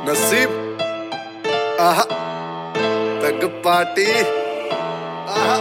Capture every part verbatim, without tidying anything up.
नसीब आहा peg party आहा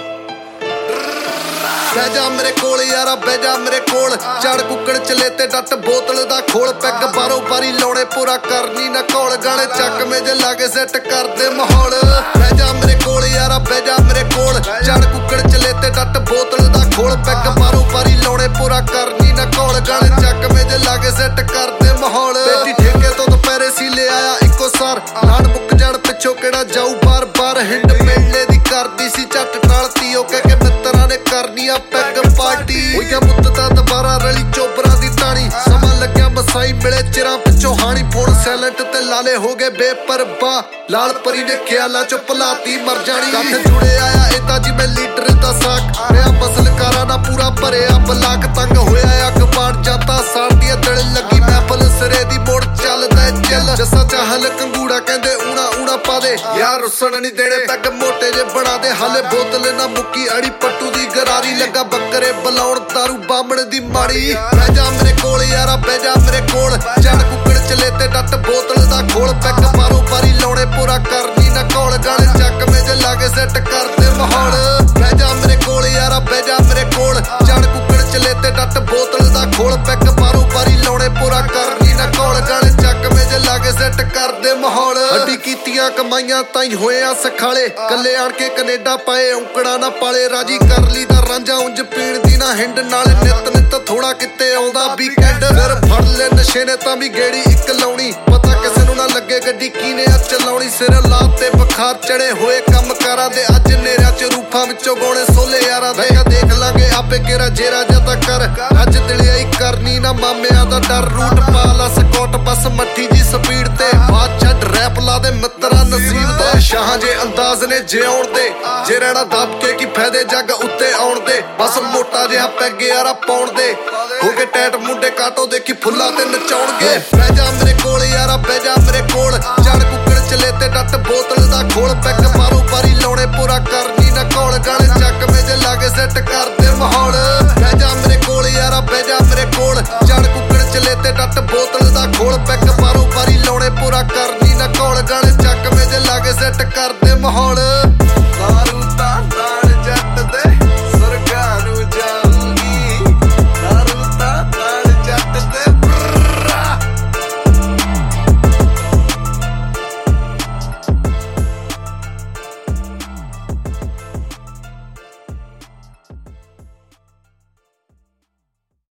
बैजा मेरे कोल यारा बैजा मेरे कोल चढ़ कुकड़ चले ते डट बोतल दा खोल पैग बारों बारी लौड़े पूरा करनी ना कौल गाने चक में जे लागे सेट कर दे माहौल बैजा मेरे कोल यारा बैजा मेरे कोल चढ़ कुकड़ चले ते डट बोतल दा खोल पैग बारों बारी लौड़े पूरा करनी ना कौल गाने चक में जे लागे सेट कर दे माहौल बेटी ठेके तो दोपहरे सी ले आया इको सार लाड़ मुक जाण पिछों केड़ा जाऊ बार बार हिंड मेले दी करदी सी झट टालती ओ कह के मित्तरां ने करनी आ पैग पार्टी होया मुद्दता दोबारा रली चोबरा दी टाणी समा लग्या मसाई मिले चिरां पिछों हानी फोन साइलेंट ते लाले हो गए बेपरवाह लाल परी ने ख्यालां चो भलाती मर जानी कथ जुड़े आया इदा जिवें लीडर दा साक रिया मसलकारा ना पूरा भरिया बलाक तंग होया अखबार जाता साल दी दिल लगी महफल सिरे दी मोड़ चलदा चिल जसा चाहल कंगूड़ा कहंदे ऊना ऊना पा दे यार रुसन नहीं देने पैग मोटे जे बना दे हाले बोतल ना मुक्की अड़ी पट्टू दी गरारी लगा बकरे बलाउण दारू बामण दी माड़ी बैजा मेरे कोल यारा बैजा मेरे कोल चढ़ कुकड़ चले ते डट बोतल दा खोल पैग बारों बारी लौड़े पूरा करनी ना कौल गाने चक में जे लागे सेट कर दे माहौल बैजा मेरे कोल यारा बैजा मेरे कोल चढ़ कुकड़ चले ते डट बोतल दा खोल पैग बारों बारी लौड़े पूरा करनी ना कौल गाने चक में जे लागे सेट कर दे माहौल हड्डी कीतियां कमाइयां ताई होए आ सखाले कल्ले आण के कनेडा पाए औंकड़ा ना पाले राजी कर ली दा रांझा उंज पीण दी ना हिंड नाल नित नित थोड़ा किते आउंदा वीकेंड फिर फड़ ले नशे ने तां भी गेड़ी इक लाउणी पता किसे नूं ना लगे गड्डी कीने आ चलाउणी सिर लाते बुखार चढ़े होए कम कारां दे अज नेरियां च रूफां विचों गौणे सोले यारां दे देख लांगे आपे केरा जेरा जदा कर अज दिलियाई करनी ना मामियां दा डर रूट पाला स्कॉट बस मट्ठी जी स्पीड ते बात छड रैप ला दे मित्तरा नसीब दा शाह जे अंदाज ने जे आउण दे जे रहना दब के की फायदे जग उत्ते आउण दे बस मोटा जिहा पैग यारा पाउण दे हो के टैट मुंडे काटो देखी फुल्ला ते नचाउणगे बैजा मेरे कोल यारा बैजा मेरे कोल चढ़ कुकड़ चले ते डट बोतल दा खोल पैग बारों बारी लौड़े पूरा करनी ना कौल गाने चक में जे लागे सेट कर दे माहौल बैजा मेरे कोल यारा बैजा मेरे कोल चढ़ कुकड़ चले ते डट बोतल दा खोल पैग बारों बारी लौड़े पूरा करनी ना कौल गाने चक में जे लागे सेट कर दे माहौल।